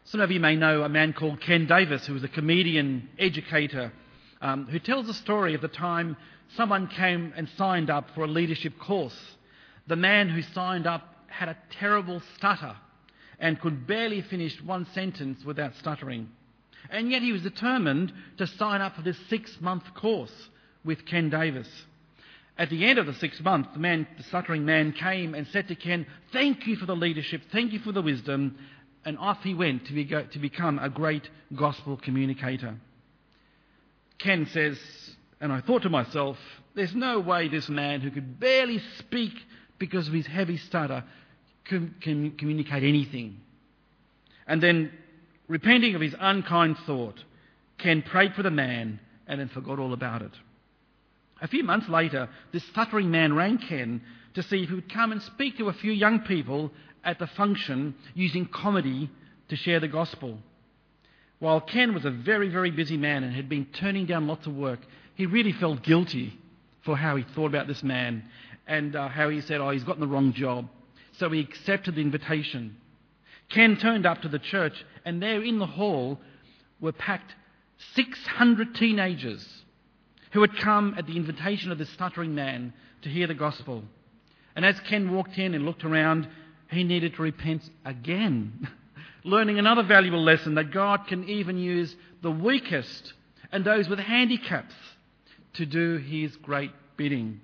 Some of you may know a man called Ken Davis, who was a comedian, educator, who tells a story of the time someone came and signed up for a leadership course. The man who signed up had a terrible stutter and could barely finish one sentence without stuttering. And yet he was determined to sign up for this 6-month course with Ken Davis. At the end of the 6 months, the stuttering man came and said to Ken, "Thank you for the leadership, thank you for the wisdom," and off he went to become a great gospel communicator. Ken says, and I thought to myself, there's no way this man who could barely speak because of his heavy stutter can communicate anything. And then, repenting of his unkind thought, Ken prayed for the man and then forgot all about it. A few months later, this stuttering man rang Ken to see if he would come and speak to a few young people at the function using comedy to share the gospel. While Ken was a very, very busy man and had been turning down lots of work, he really felt guilty for how he thought about this man and how he said, he's gotten the wrong job. So he accepted the invitation. Ken turned up to the church, and there in the hall were packed 600 teenagers who had come at the invitation of this stuttering man to hear the gospel. And as Ken walked in and looked around, he needed to repent again, learning another valuable lesson that God can even use the weakest and those with handicaps to do his great bidding.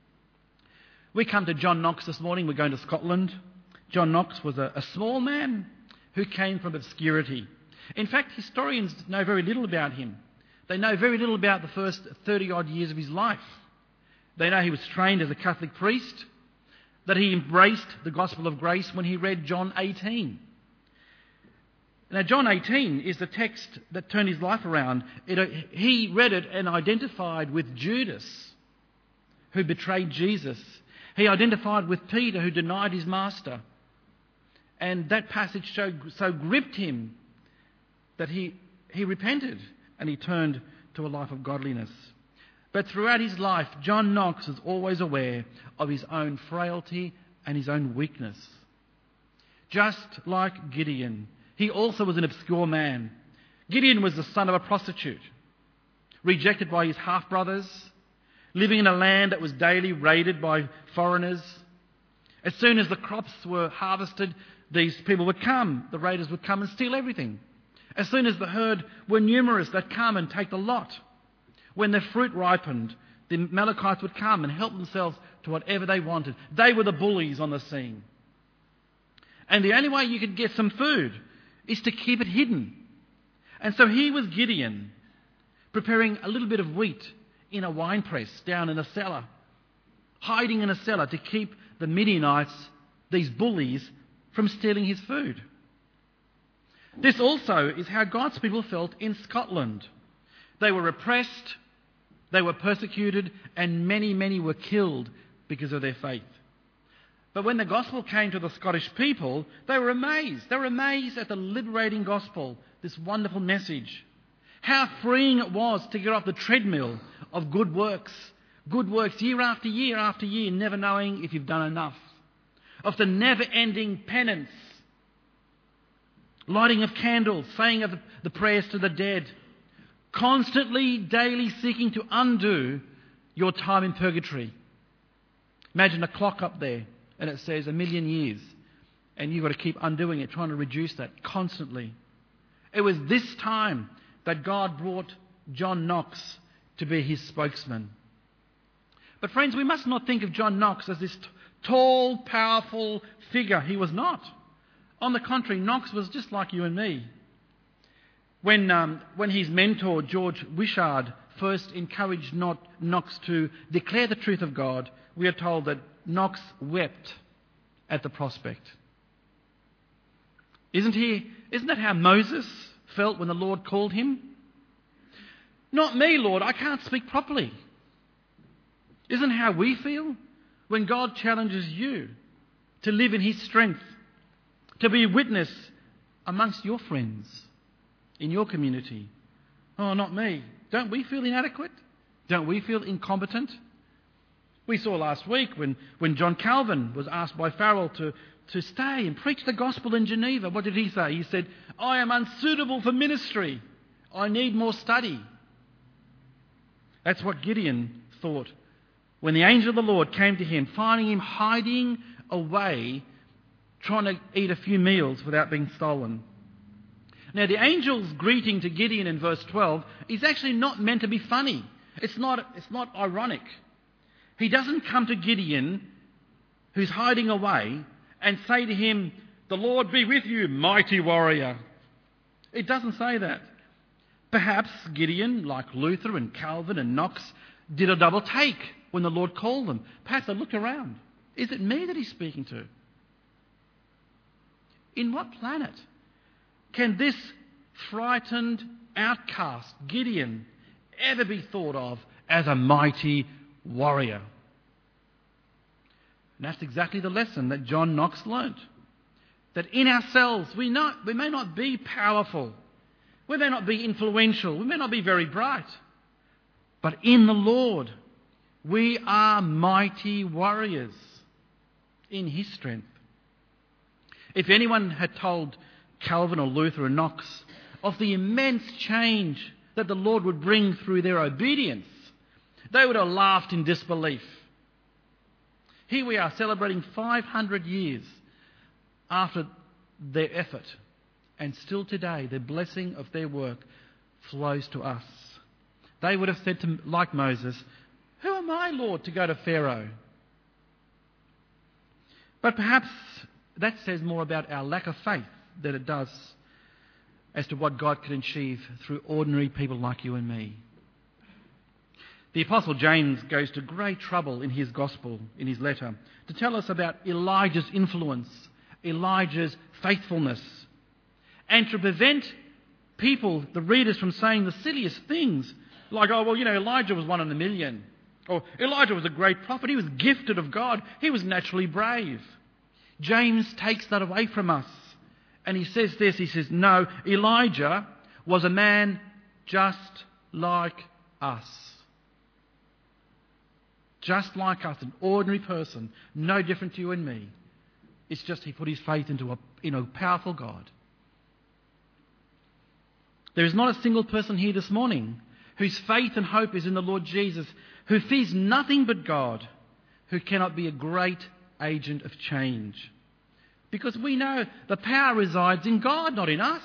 We come to John Knox this morning. We're going to Scotland. John Knox was a small man who came from obscurity. In fact, historians know very little about him. They know very little about the first 30-odd years of his life. They know he was trained as a Catholic priest, that he embraced the gospel of grace when he read John 18. Now, John 18 is the text that turned his life around. He read it and identified with Judas, who betrayed Jesus. He identified with Peter, who denied his master. And that passage so gripped him that he repented and he turned to a life of godliness. But throughout his life, John Knox was always aware of his own frailty and his own weakness. Just like Gideon, he also was an obscure man. Gideon was the son of a prostitute, rejected by his half-brothers, living in a land that was daily raided by foreigners. As soon as the crops were harvested, these people would come. The raiders would come and steal everything. As soon as the herd were numerous, they'd come and take the lot. When their fruit ripened, the Amalekites would come and help themselves to whatever they wanted. They were the bullies on the scene. And the only way you could get some food is to keep it hidden. And so here was Gideon, preparing a little bit of wheat in a wine press down in a cellar, hiding in a cellar to keep the Midianites, these bullies, from stealing his food. This also is how God's people felt in Scotland. They were oppressed, they were persecuted, and many, many were killed because of their faith. But when the gospel came to the Scottish people, they were amazed. They were amazed at the liberating gospel, this wonderful message. How freeing it was to get off the treadmill of good works year after year after year, never knowing if you've done enough. Of the never-ending penance, lighting of candles, saying of the prayers to the dead, constantly, daily seeking to undo your time in purgatory. Imagine a clock up there and it says 1,000,000 years and you've got to keep undoing it, trying to reduce that constantly. It was this time that God brought John Knox to be his spokesman. But friends, we must not think of John Knox as this tall, powerful figure. He was not. On the contrary, Knox was just like you and me. When his mentor, George Wishart, first encouraged Knox to declare the truth of God, we are told that Knox wept at the prospect. Isn't that how Moses felt when the Lord called him? Not me, Lord, I can't speak properly. Isn't how we feel when God challenges you to live in his strength, to be a witness amongst your friends, in your community? Oh, not me. Don't we feel inadequate? Don't we feel incompetent? We saw last week when John Calvin was asked by Farrell to stay and preach the gospel in Geneva. What did he say? He said, I am unsuitable for ministry. I need more study. That's what Gideon thought when the angel of the Lord came to him, finding him hiding away, trying to eat a few meals without being stolen. Now, the angel's greeting to Gideon in verse 12 is actually not meant to be funny. It's not ironic. He doesn't come to Gideon, who's hiding away, and say to him, the Lord be with you, mighty warrior. It doesn't say that. Perhaps Gideon, like Luther and Calvin and Knox, did a double take when the Lord called them. Perhaps they looked around. Is it me that he's speaking to? In what planet can this frightened outcast, Gideon, ever be thought of as a mighty warrior? And that's exactly the lesson that John Knox learnt. That in ourselves we may not be powerful, we may not be influential, we may not be very bright, but in the Lord we are mighty warriors in His strength. If anyone had told Calvin or Luther or Knox of the immense change that the Lord would bring through their obedience, they would have laughed in disbelief. Here we are celebrating 500 years after their effort, and still today the blessing of their work flows to us. They would have said, like Moses, who am I, Lord, to go to Pharaoh? But perhaps that says more about our lack of faith than it does as to what God can achieve through ordinary people like you and me. The Apostle James goes to great trouble in his gospel, in his letter, to tell us about Elijah's influence, Elijah's faithfulness, and to prevent people, the readers, from saying the silliest things, like, oh, well, Elijah was one in a million, or Elijah was a great prophet, he was gifted of God, he was naturally brave. James takes that away from us, and he says this, he says, no, Elijah was a man just like us. Just like us, an ordinary person, no different to you and me. It's just he put his faith into a powerful God. There is not a single person here this morning whose faith and hope is in the Lord Jesus, who fears nothing but God, who cannot be a great agent of change. Because we know the power resides in God, not in us.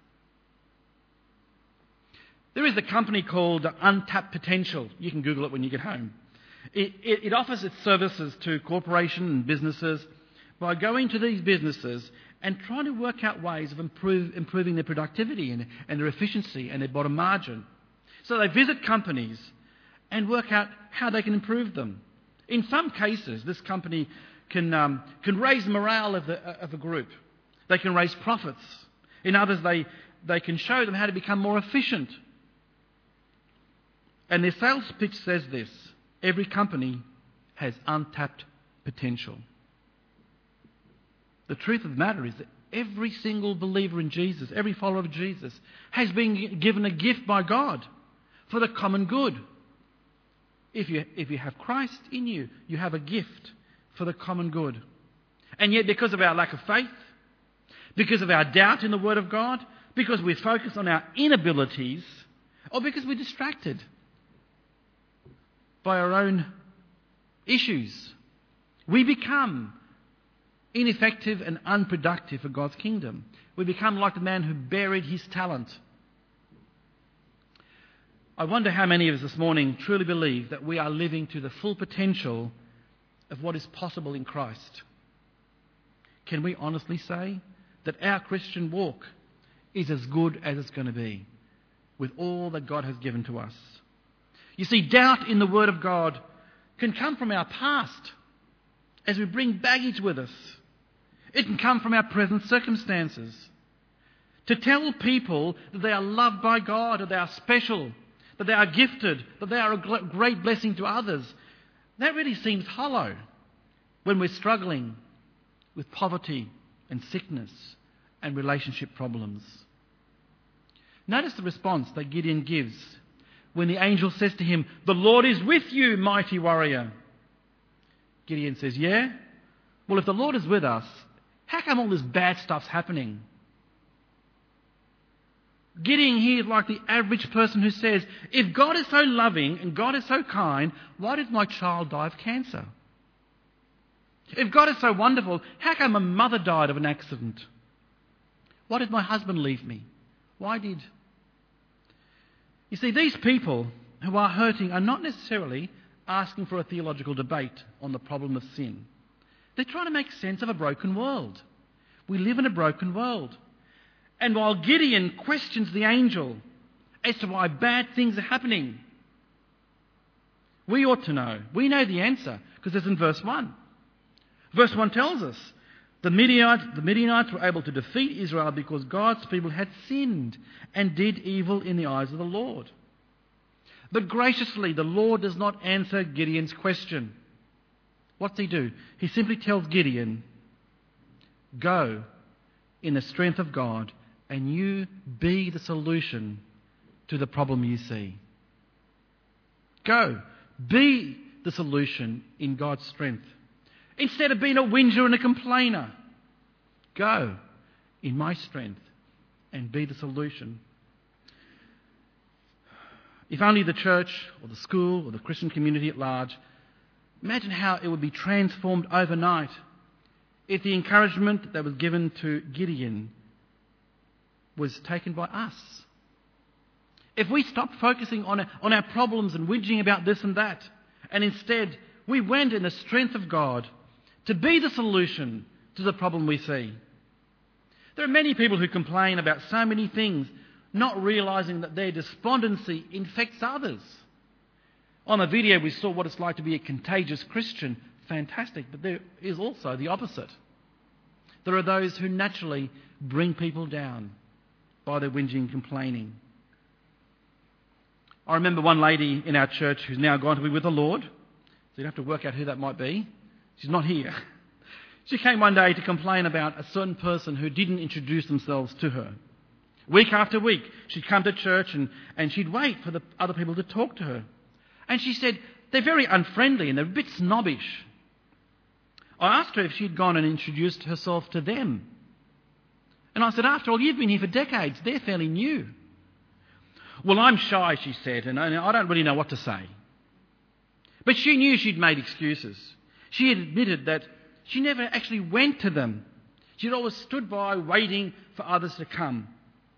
There is a company called Untapped Potential. You can Google it when you get home. It offers its services to corporations and businesses by going to these businesses and trying to work out ways of improving their productivity and their efficiency and their bottom margin. So they visit companies and work out how they can improve them. In some cases, this company can raise morale of a group. They can raise profits. In others, they can show them how to become more efficient. And their sales pitch says this: every company has untapped potential. The truth of the matter is that every single believer in Jesus, every follower of Jesus, has been given a gift by God for the common good. If you have Christ in you, you have a gift for the common good. And yet, because of our lack of faith, because of our doubt in the Word of God, because we focus on our inabilities, or because we're distracted by our own issues, we become ineffective and unproductive for God's kingdom. We become like the man who buried his talent. I wonder how many of us this morning truly believe that we are living to the full potential of what is possible in Christ. Can we honestly say that our Christian walk is as good as it's going to be with all that God has given to us? You see, doubt in the Word of God can come from our past as we bring baggage with us. It can come from our present circumstances. To tell people that they are loved by God, that they are special, that they are gifted, that they are a great blessing to others, that really seems hollow when we're struggling with poverty and sickness and relationship problems. Notice the response that Gideon gives when the angel says to him, "The Lord is with you, mighty warrior." Gideon says, "Yeah? Well, if the Lord is with us, How come all this bad stuff's happening? Gideon here is like the average person who says, if God is so loving and God is so kind, why did my child die of cancer? If God is so wonderful, how come my mother died of an accident? Why did my husband leave me? Why did? You see, these people who are hurting are not necessarily asking for a theological debate on the problem of sin. They're trying to make sense of a broken world. We live in a broken world. And while Gideon questions the angel as to why bad things are happening, we ought to know. We know the answer because it's in verse 1. Verse 1 tells us the Midianites were able to defeat Israel because God's people had sinned and did evil in the eyes of the Lord. But graciously, the Lord does not answer Gideon's question. What does he do? He simply tells Gideon, go in the strength of God and you be the solution to the problem you see. Go. Be the solution in God's strength. Instead of being a whinger and a complainer, go in my strength and be the solution. If only the church or the school or the Christian community at large, imagine how it would be transformed overnight if the encouragement that was given to Gideon was taken by us. If we stopped focusing on our problems and whinging about this and that, and instead we went in the strength of God to be the solution to the problem we see. There are many people who complain about so many things, not realising that their despondency infects others. On the video we saw what it's like to be a contagious Christian. Fantastic, but there is also the opposite. There are those who naturally bring people down by their whinging and complaining. I remember one lady in our church who's now gone to be with the Lord. So you'd have to work out who that might be. She's not here. She came one day to complain about a certain person who didn't introduce themselves to her. Week after week, she'd come to church and she'd wait for the other people to talk to her. And she said, they're very unfriendly and they're a bit snobbish. I asked her if she'd gone and introduced herself to them. And I said, after all, you've been here for decades. They're fairly new. Well, I'm shy, she said, and I don't really know what to say. But she knew she'd made excuses. She had admitted that she never actually went to them. She'd always stood by waiting for others to come.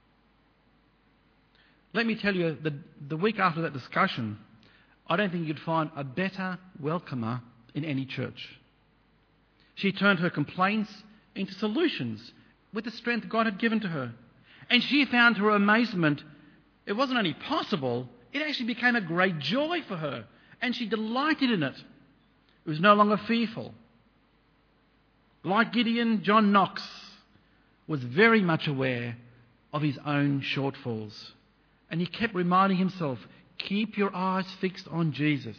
Let me tell you, the week after that discussion, I don't think you'd find a better welcomer in any church. She turned her complaints into solutions with the strength God had given to her. And she found to her amazement, it wasn't only possible, it actually became a great joy for her. And she delighted in it. It was no longer fearful. Like Gideon, John Knox was very much aware of his own shortfalls. And he kept reminding himself, keep your eyes fixed on Jesus.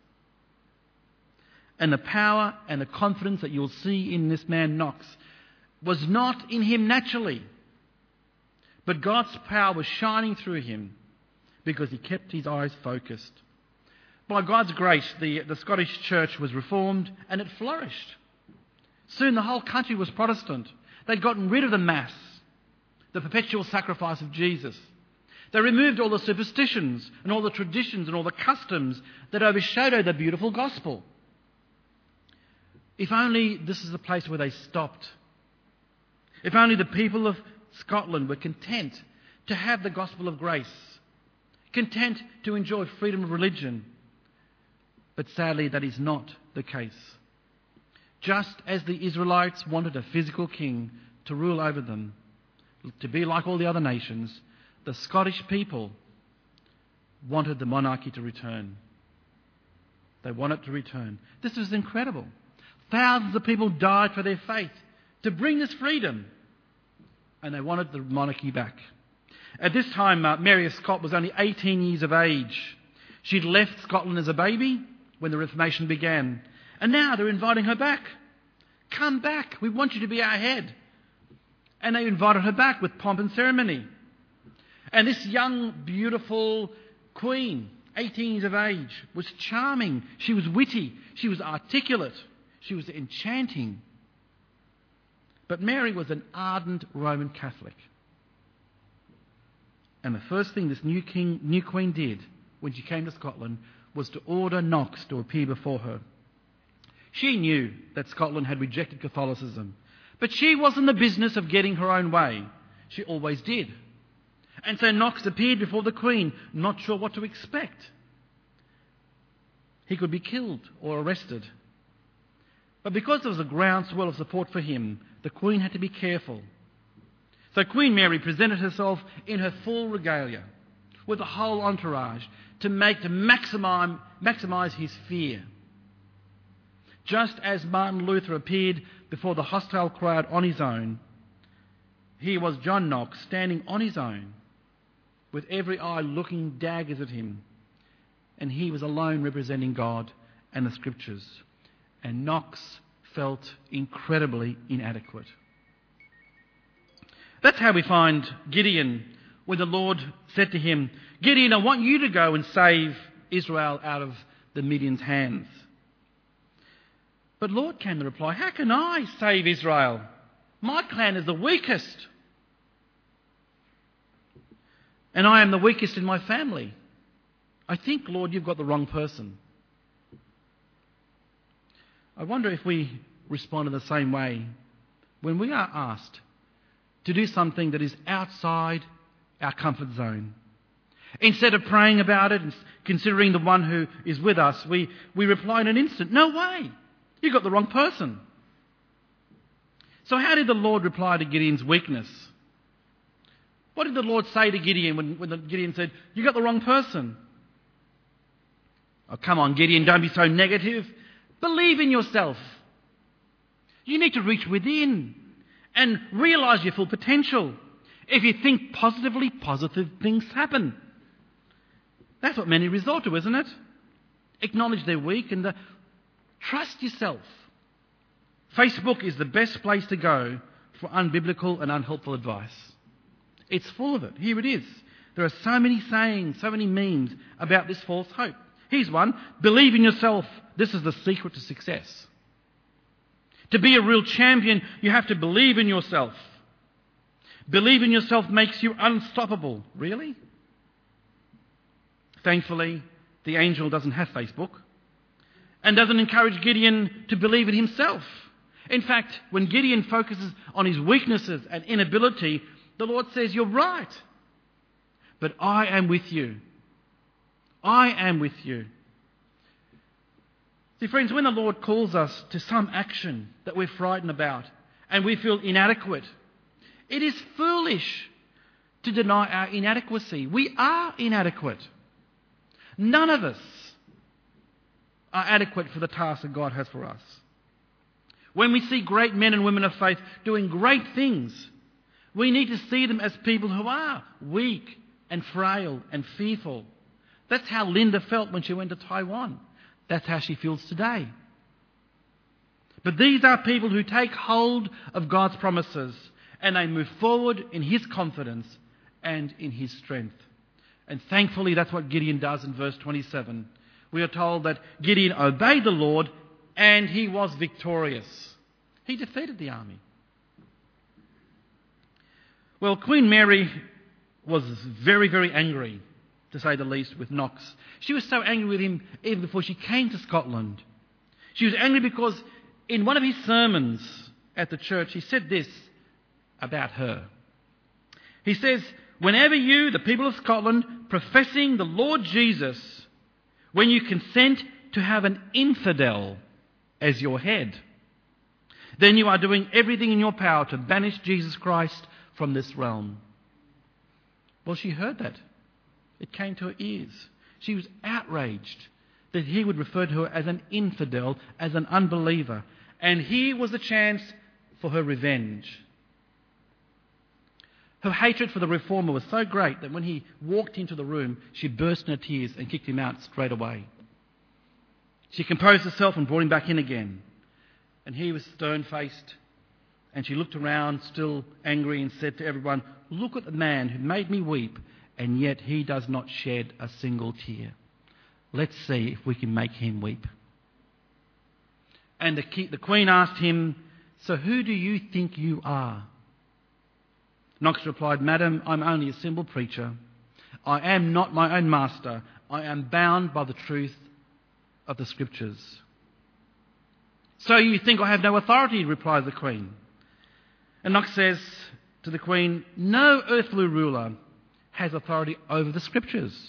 And the power and the confidence that you'll see in this man Knox was not in him naturally. But God's power was shining through him because he kept his eyes focused. By God's grace, the Scottish church was reformed and it flourished. Soon the whole country was Protestant. They'd gotten rid of the Mass, the perpetual sacrifice of Jesus. They removed all the superstitions and all the traditions and all the customs that overshadowed the beautiful gospel. If only this is a place where they stopped. If only the people of Scotland were content to have the gospel of grace, content to enjoy freedom of religion. But sadly, that is not the case. Just as the Israelites wanted a physical king to rule over them, to be like all the other nations, the Scottish people wanted the monarchy to return. They wanted it to return. This was incredible. Thousands of people died for their faith to bring this freedom. And they wanted the monarchy back. At this time, Mary of Scott was only 18 years of age. She'd left Scotland as a baby when the Reformation began. And now they're inviting her back. Come back. We want you to be our head. And they invited her back with pomp and ceremony. And this young, beautiful queen, 18 years of age, was charming. She was witty. She was articulate. She was enchanting. But Mary was an ardent Roman Catholic. And the first thing this new queen did when she came to Scotland was to order Knox to appear before her. She knew that Scotland had rejected Catholicism, but she was in the business of getting her own way. She always did. And so Knox appeared before the Queen, not sure what to expect. He could be killed or arrested. But because there was a groundswell of support for him, the Queen had to be careful. So Queen Mary presented herself in her full regalia, with a whole entourage, to maximise his fear. Just as Martin Luther appeared before the hostile crowd on his own, here was John Knox standing on his own, with every eye looking daggers at him, and he was alone representing God and the Scriptures. And Knox felt incredibly inadequate. That's how we find Gideon when the Lord said to him, "Gideon, I want you to go and save Israel out of the Midian's hands." But Lord, came the reply, "How can I save Israel? My clan is the weakest. And I am the weakest in my family. I think, Lord, you've got the wrong person." I wonder if we respond in the same way when we are asked to do something that is outside our comfort zone. Instead of praying about it and considering the one who is with us, we reply in an instant, "No way, you got the wrong person." So how did the Lord reply to Gideon's weakness? What did the Lord say to Gideon when Gideon said, "You got the wrong person"? "Oh, come on, Gideon, don't be so negative. Believe in yourself. You need to reach within and realise your full potential. If you think positively, positive things happen." That's what many resort to, isn't it? Acknowledge they're weak and trust yourself. Facebook is the best place to go for unbiblical and unhelpful advice. It's full of it. Here it is. There are so many sayings, so many memes about this false hope. Here's one. Believe in yourself. This is the secret to success. To be a real champion, you have to believe in yourself. Believe in yourself makes you unstoppable. Really? Thankfully, the angel doesn't have Facebook and doesn't encourage Gideon to believe in himself. In fact, when Gideon focuses on his weaknesses and inability, the Lord says, "You're right, but I am with you. I am with you." See, friends, when the Lord calls us to some action that we're frightened about and we feel inadequate, it is foolish to deny our inadequacy. We are inadequate. None of us are adequate for the task that God has for us. When we see great men and women of faith doing great things, we need to see them as people who are weak and frail and fearful. That's how Linda felt when she went to Taiwan. That's how she feels today. But these are people who take hold of God's promises and they move forward in His confidence and in His strength. And thankfully that's what Gideon does in verse 27. We are told that Gideon obeyed the Lord and he was victorious. He defeated the army. Well, Queen Mary was very, very angry, to say the least, with Knox. She was so angry with him even before she came to Scotland. She was angry because in one of his sermons at the church, he said this about her. He says, "Whenever you, the people of Scotland, professing the Lord Jesus, when you consent to have an infidel as your head, then you are doing everything in your power to banish Jesus Christ from this realm." Well, she heard that. It came to her ears. She was outraged that he would refer to her as an infidel, as an unbeliever. And here was a chance for her revenge. Her hatred for the reformer was so great that when he walked into the room, she burst into tears and kicked him out straight away. She composed herself and brought him back in again. And he was stern-faced. And she looked around, still angry, and said to everyone, "Look at the man who made me weep, and yet he does not shed a single tear. Let's see if we can make him weep." And the queen asked him, "So who do you think you are?" Knox replied, "Madam, I'm only a simple preacher. I am not my own master. I am bound by the truth of the Scriptures." "So you think I have no authority?" replied the Queen. And Knox says to the Queen, "No earthly ruler has authority over the Scriptures."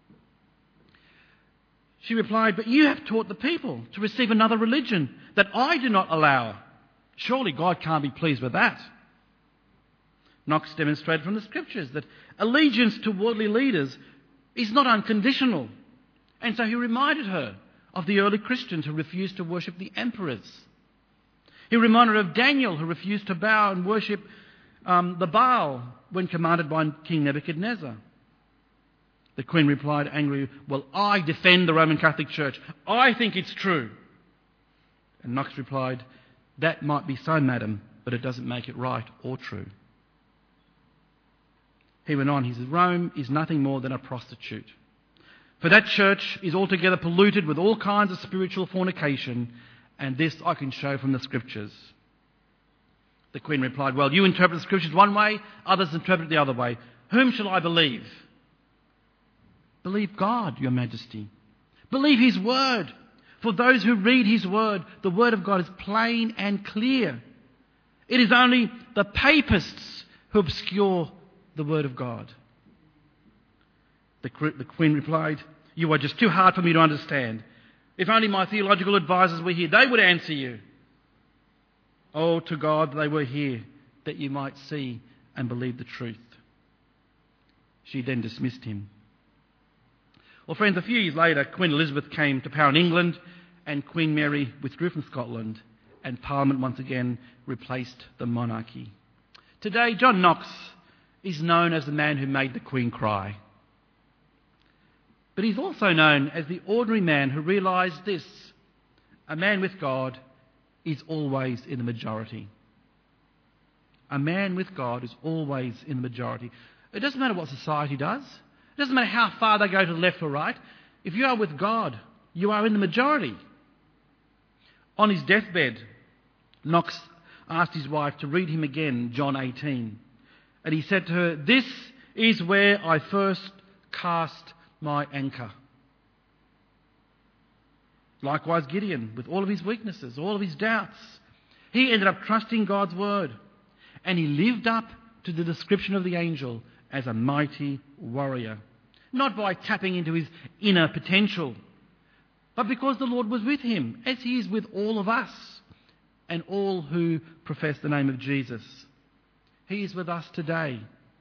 She replied, "But you have taught the people to receive another religion that I do not allow. Surely God can't be pleased with that." Knox demonstrated from the Scriptures that allegiance to worldly leaders is not unconditional. And so he reminded her of the early Christians who refused to worship the emperors. He reminded her of Daniel, who refused to bow and worship the Baal when commanded by King Nebuchadnezzar. The Queen replied angrily, "Well, I defend the Roman Catholic Church. I think it's true." And Knox replied, "That might be so, madam, but it doesn't make it right or true." He went on, he said, "Rome is nothing more than a prostitute. For that church is altogether polluted with all kinds of spiritual fornication, and this I can show from the Scriptures." The Queen replied, "Well, you interpret the Scriptures one way, others interpret it the other way. Whom shall I believe?" "Believe God, Your Majesty. Believe His Word. For those who read His Word, the Word of God is plain and clear. It is only the papists who obscure the Word of God." The Queen replied, "You are just too hard for me to understand. If only my theological advisers were here, they would answer you. Oh, to God they were here, that you might see and believe the truth." She then dismissed him. Well, friends, a few years later, Queen Elizabeth came to power in England, and Queen Mary withdrew from Scotland, and Parliament once again replaced the monarchy. Today, John Knox is known as the man who made the Queen cry. But he's also known as the ordinary man who realised this: a man with God is always in the majority. A man with God is always in the majority. It doesn't matter what society does. It doesn't matter how far they go to the left or right. If you are with God, you are in the majority. On his deathbed, Knox asked his wife to read him again John 18. And he said to her, "This is where I first cast my anchor." Likewise, Gideon, with all of his weaknesses, all of his doubts, he ended up trusting God's word. And he lived up to the description of the angel as a mighty warrior. Not by tapping into his inner potential, but because the Lord was with him, as he is with all of us and all who profess the name of Jesus. He is with us today.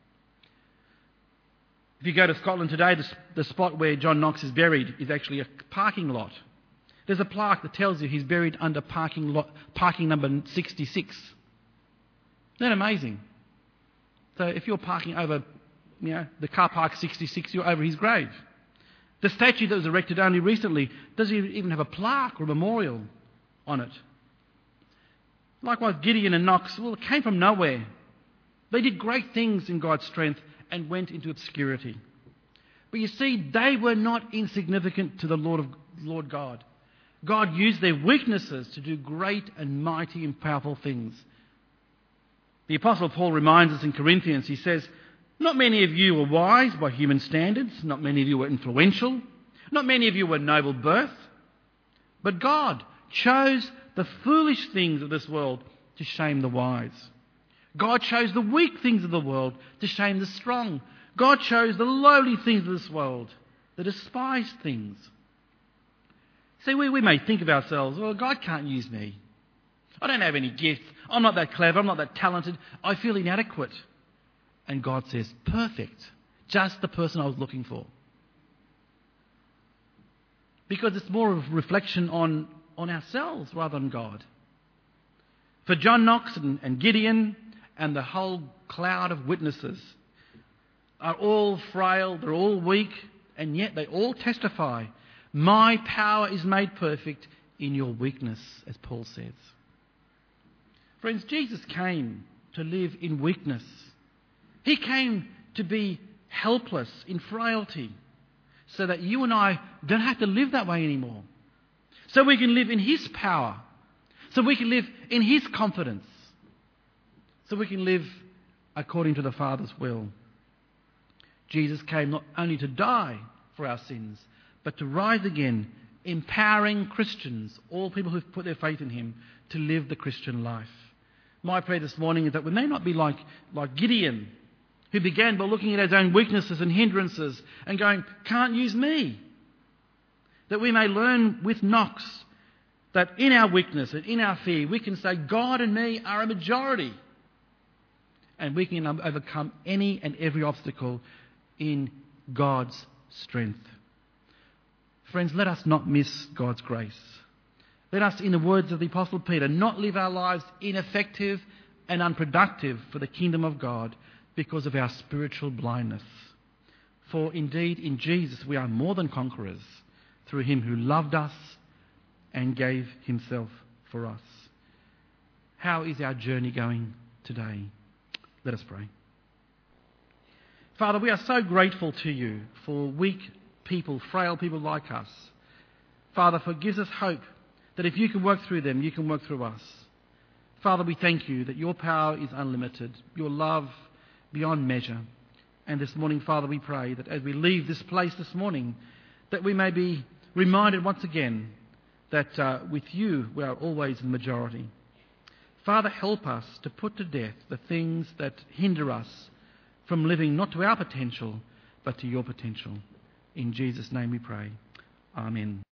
If you go to Scotland today, the spot where John Knox is buried is actually a parking lot. There's a plaque that tells you he's buried under parking number 66. Isn't that amazing? So if you're parking over, the car park 66, you're over his grave. The statue that was erected only recently doesn't even have a plaque or a memorial on it. Likewise, Gideon and Knox, it came from nowhere. They did great things in God's strength and went into obscurity. But you see, they were not insignificant to the Lord God. God used their weaknesses to do great and mighty and powerful things. The Apostle Paul reminds us in Corinthians, he says, "Not many of you were wise by human standards. Not many of you were influential. Not many of you were noble birth. But God chose the foolish things of this world to shame the wise. God chose the weak things of the world to shame the strong. God chose the lowly things of this world, the despised things." See, we may think of ourselves, "Well, God can't use me. I don't have any gifts. I'm not that clever. I'm not that talented. I feel inadequate." And God says, "Perfect. Just the person I was looking for." Because it's more of a reflection on ourselves rather than God. For John Knox and Gideon and the whole cloud of witnesses are all frail, they're all weak, and yet they all testify, "My power is made perfect in your weakness," as Paul says. Friends, Jesus came to live in weakness. He came to be helpless in frailty so that you and I don't have to live that way anymore. So we can live in His power. so we can live in his confidence, so we can live according to the Father's will. Jesus came not only to die for our sins, but to rise again, empowering Christians, all people who've put their faith in him, to live the Christian life. My prayer this morning is that we may not be like Gideon, who began by looking at his own weaknesses and hindrances and going, can't use me. That we may learn with Knox that in our weakness and in our fear, we can say, God and me are a majority. And we can overcome any and every obstacle in God's strength. Friends, let us not miss God's grace. Let us, in the words of the Apostle Peter, not live our lives ineffective and unproductive for the kingdom of God because of our spiritual blindness. For indeed, in Jesus we are more than conquerors through him who loved us and gave himself for us. How is our journey going today? Let us pray. Father, we are so grateful to you for weak people, frail people like us. Father, for it gives us hope that if you can work through them, you can work through us. Father, we thank you that your power is unlimited, your love beyond measure. And this morning, Father, we pray that as we leave this place this morning, that we may be reminded once again that with you we are always the majority. Father, help us to put to death the things that hinder us from living not to our potential, but to your potential. In Jesus' name we pray. Amen.